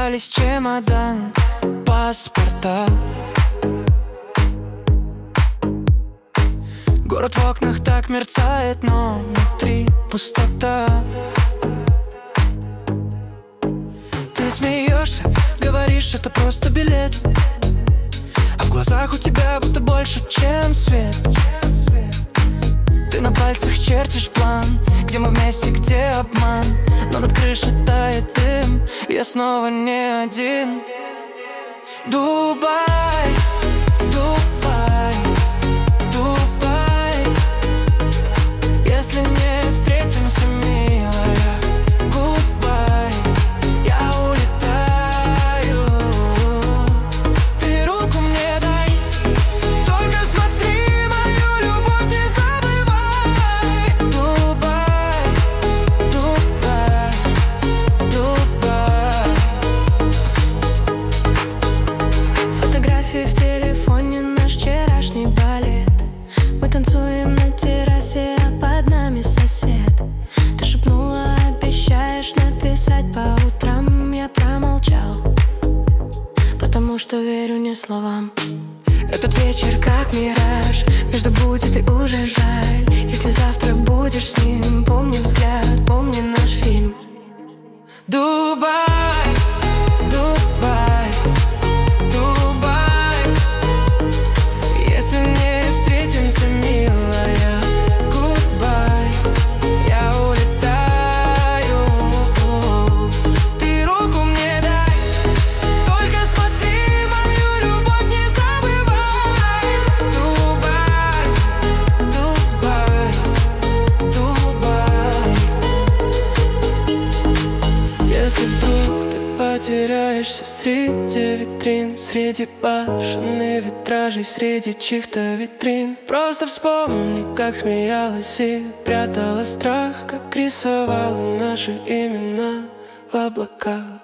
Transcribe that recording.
Рассыпались чемодан, паспорта. Город в окнах так мерцает, но внутри пустота. Ты смеешься, говоришь, это просто билет, а в глазах у тебя будто больше, чем свет. Ты на пальцах чертишь план, где мы вместе, где обман. Но над крышей тает дым, я снова не один. Дубай, Дубай, Дубай. Если не встретимся, милая, goodbye, я улетаю. Ты руку мне дай, только смотри, мою любовь не забывай. Дубай, Дубай, Дубай. Фотографии в телефоне, наш вчерашний балет. Мы танцуем на террасе, а под нами сосед. Ты шепнула, обещаешь написать по утрам. Я промолчал, потому что верю не словам. Этот вечер как мираж, между будет и уже жаль. Если завтра будешь с ним, помни взгляд, помни наш фильм. Дубай, Дубай, Дубай. Если не встретимся, милая, goodbye, я улетаю. Ты руку мне дай, только смотри, мою любовь не забывай. Дубай, Дубай, Дубай. Если вдруг ты потеряешься среди витрин, среди башен и витражей, среди чьих-то витрин, просто вспомни, как смеялась и прятала страх, как рисовала наши имена в облаках.